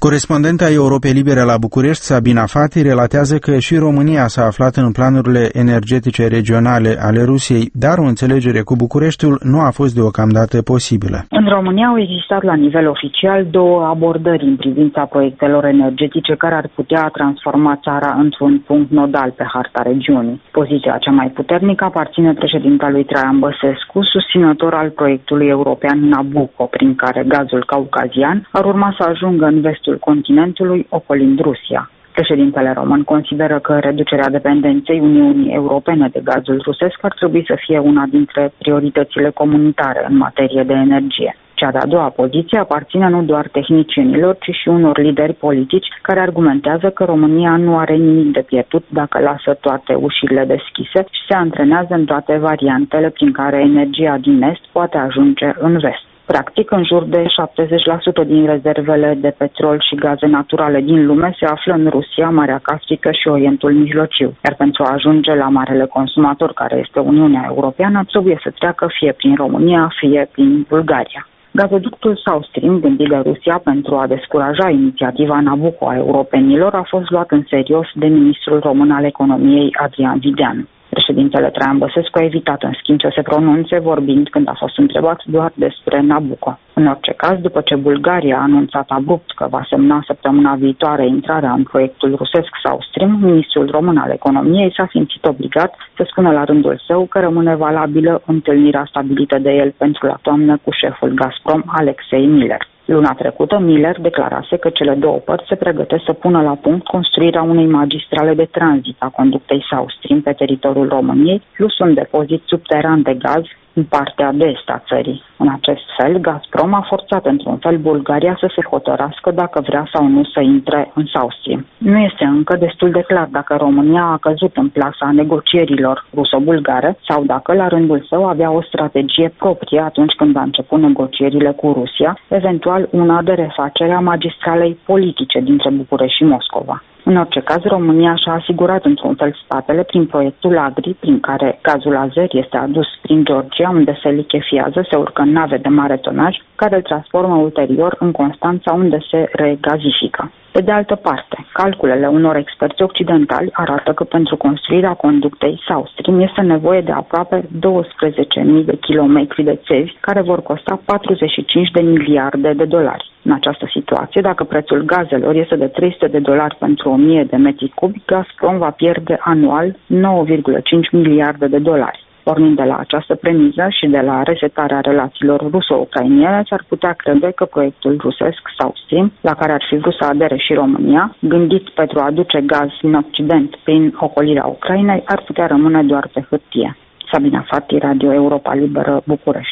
Corespondenta Europei Libere la București, Sabina Fati, relatează că și România s-a aflat în planurile energetice regionale ale Rusiei, dar o înțelegere cu Bucureștiul nu a fost deocamdată posibilă. În România au existat la nivel oficial două abordări în privința proiectelor energetice care ar putea transforma țara într-un punct nodal pe harta regiunii. Poziția cea mai puternică aparține președintelui Traian Băsescu, susținător al proiectului european Nabucco, prin care gazul caucazian ar urma să ajungă în vestul continentului, ocolind Rusia. Președintele român consideră că reducerea dependenței Uniunii Europene de gazul rusesc ar trebui să fie una dintre prioritățile comunitare în materie de energie. Cea de-a doua poziție aparține nu doar tehnicienilor, ci și unor lideri politici care argumentează că România nu are nimic de pierdut dacă lasă toate ușile deschise și se antrenează în toate variantele prin care energia din est poate ajunge în vest. Practic, în jur de 70% din rezervele de petrol și gaze naturale din lume se află în Rusia, Marea Caspică și Orientul Mijlociu. Iar pentru a ajunge la marele consumator, care este Uniunea Europeană, trebuie să treacă fie prin România, fie prin Bulgaria. Gazoductul South Stream, gândit de Rusia pentru a descuraja inițiativa Nabucco a europenilor, a fost luat în serios de ministrul român al economiei, Adrian Videanu. Președintele Traian Băsescu a evitat, în schimb, să se pronunțe, vorbind, când a fost întrebat, doar despre Nabucco. În orice caz, după ce Bulgaria a anunțat abrupt că va semna săptămâna viitoare intrarea în proiectul rusesc South Stream, ministrul român al economiei s-a simțit obligat să spună la rândul său că rămâne valabilă întâlnirea stabilită de el pentru la toamnă cu șeful Gazprom, Alexei Miller. Luna trecută, Miller declarase că cele două părți se pregătesc să pună la punct construirea unei magistrale de tranzit a conductei South Stream pe teritoriul României, plus un depozit subteran de gaz în partea de est a țării. În acest fel, Gazprom a forțat într-un fel Bulgaria să se hotărască dacă vrea sau nu să intre în South Stream. Nu este încă destul de clar dacă România a căzut în plasa negocierilor ruso-bulgare sau dacă la rândul său avea o strategie proprie atunci când a început negocierile cu Rusia, eventual una de refacere a magistralei politice dintre București și Moscova. În orice caz, România și-a asigurat într-un fel spatele prin proiectul Agri, prin care gazul azer este adus prin Georgia, unde se lichefiază, se urcă în nave de mare tonaj, care îl transformă ulterior în Constanța, unde se regazifică. Pe de altă parte, calculele unor experți occidentali arată că pentru construirea conductei South Stream este nevoie de aproape 12.000 de kilometri de țevi, care vor costa 45 de miliarde de dolari. În această situație, dacă prețul gazelor este de $300 pentru 1000 de metri cubi, Gazprom va pierde anual 9,5 miliarde de dolari. Pornind de la această premiză și de la resetarea relațiilor ruso-ucrainiene, s-ar putea crede că proiectul rusesc South Stream, la care ar fi vrut să adere și România, gândit pentru a aduce gaz în Occident prin ocolirea Ucrainei, ar putea rămâne doar pe hârtie. Sabina Fati, Radio Europa Liberă, București.